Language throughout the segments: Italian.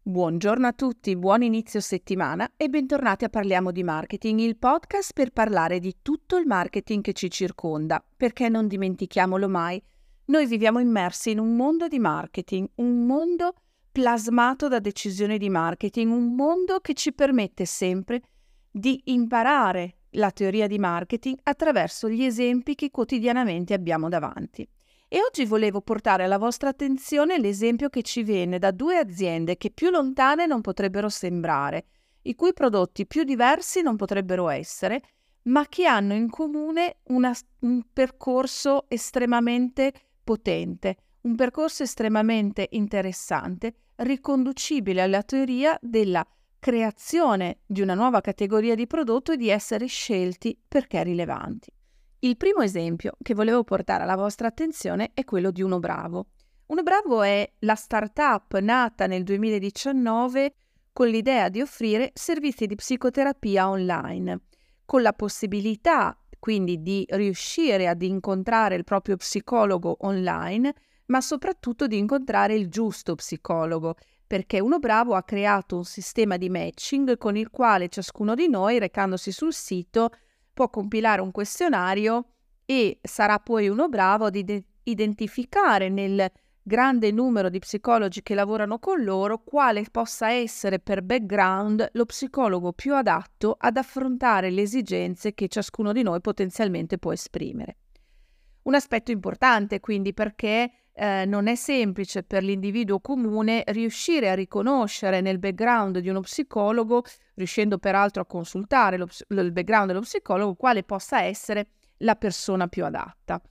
Buongiorno a tutti, buon inizio settimana e bentornati a Parliamo di Marketing, il podcast per parlare di tutto il marketing che ci circonda, perché non dimentichiamolo mai, noi viviamo immersi in un mondo di marketing, un mondo plasmato da decisioni di marketing, un mondo che ci permette sempre di imparare la teoria di marketing attraverso gli esempi che quotidianamente abbiamo davanti. E oggi volevo portare alla vostra attenzione l'esempio che ci viene da due aziende che più lontane non potrebbero sembrare, i cui prodotti più diversi non potrebbero essere, ma che hanno in comune un percorso estremamente potente, un percorso estremamente interessante, riconducibile alla teoria della creazione di una nuova categoria di prodotto e di essere scelti perché rilevanti. Il primo esempio che volevo portare alla vostra attenzione è quello di Unobravo. Unobravo è la startup nata nel 2019 con l'idea di offrire servizi di psicoterapia online, con la possibilità quindi di riuscire ad incontrare il proprio psicologo online, ma soprattutto di incontrare il giusto psicologo, perché Unobravo ha creato un sistema di matching con il quale ciascuno di noi, recandosi sul sito, può compilare un questionario e sarà poi Unobravo ad identificare nel grande numero di psicologi che lavorano con loro quale possa essere per background lo psicologo più adatto ad affrontare le esigenze che ciascuno di noi potenzialmente può esprimere. Un aspetto importante quindi perché non è semplice per l'individuo comune riuscire a riconoscere nel background di uno psicologo, riuscendo peraltro a consultare il background dello psicologo, quale possa essere la persona più adatta.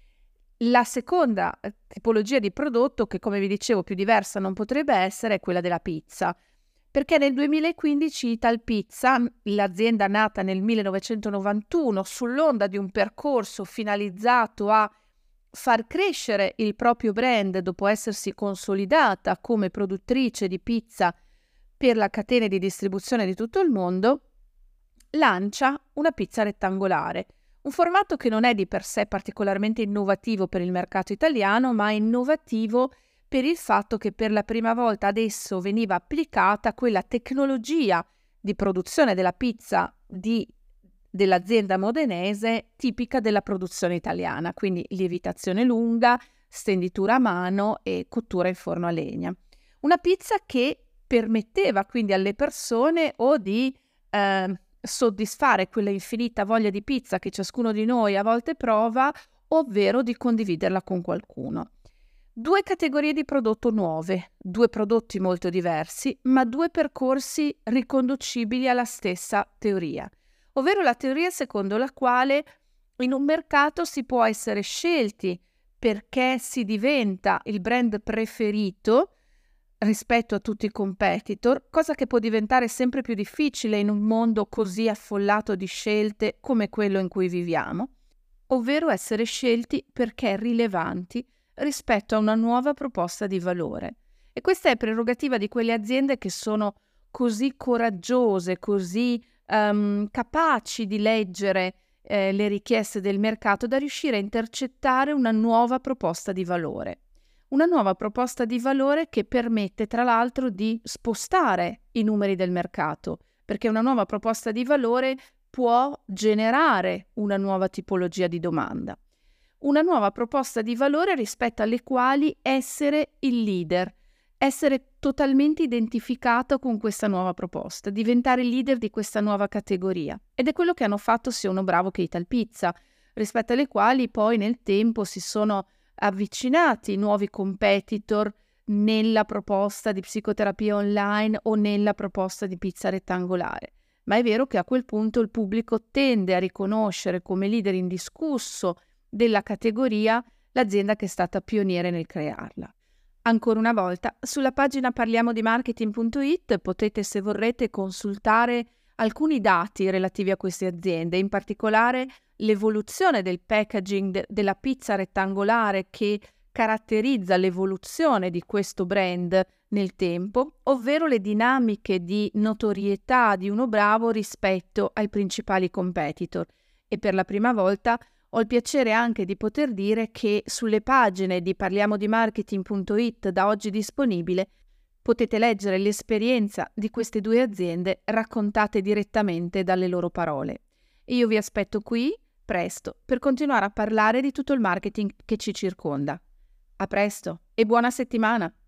La seconda tipologia di prodotto, che come vi dicevo più diversa non potrebbe essere, è quella della pizza, perché nel 2015 Italpizza, l'azienda nata nel 1991 sull'onda di un percorso finalizzato a far crescere il proprio brand dopo essersi consolidata come produttrice di pizza per la catena di distribuzione di tutto il mondo, lancia una pizza rettangolare, un formato che non è di per sé particolarmente innovativo per il mercato italiano, ma è innovativo per il fatto che per la prima volta adesso veniva applicata quella tecnologia di produzione della pizza dell'azienda modenese tipica della produzione italiana, quindi lievitazione lunga, stenditura a mano e cottura in forno a legna. Una pizza che permetteva quindi alle persone o di soddisfare quella infinita voglia di pizza che ciascuno di noi a volte prova, ovvero di condividerla con qualcuno. Due categorie di prodotto nuove, due prodotti molto diversi, ma due percorsi riconducibili alla stessa teoria, ovvero la teoria secondo la quale in un mercato si può essere scelti perché si diventa il brand preferito rispetto a tutti i competitor, cosa che può diventare sempre più difficile in un mondo così affollato di scelte come quello in cui viviamo, ovvero essere scelti perché rilevanti rispetto a una nuova proposta di valore. E questa è prerogativa di quelle aziende che sono così coraggiose, così capaci di leggere le richieste del mercato da riuscire a intercettare una nuova proposta di valore. Una nuova proposta di valore che permette tra l'altro di spostare i numeri del mercato, perché una nuova proposta di valore può generare una nuova tipologia di domanda. Una nuova proposta di valore rispetto alle quali essere il leader, essere totalmente identificato con questa nuova proposta, diventare leader di questa nuova categoria. Ed è quello che hanno fatto sia Unobravo che Italpizza, rispetto alle quali poi nel tempo si sono avvicinati nuovi competitor nella proposta di psicoterapia online o nella proposta di pizza rettangolare. Ma è vero che a quel punto il pubblico tende a riconoscere come leader indiscusso della categoria l'azienda che è stata pioniere nel crearla. Ancora una volta, sulla pagina parliamodimarketing.it potete, se vorrete, consultare alcuni dati relativi a queste aziende, in particolare l'evoluzione del packaging della pizza rettangolare che caratterizza l'evoluzione di questo brand nel tempo, ovvero le dinamiche di notorietà di Unobravo rispetto ai principali competitor. E per la prima volta ho il piacere anche di poter dire che sulle pagine di parliamodimarketing.it da oggi disponibile Potete leggere l'esperienza di queste due aziende raccontate direttamente dalle loro parole. E io vi aspetto qui presto per continuare a parlare di tutto il marketing che ci circonda. A presto e buona settimana!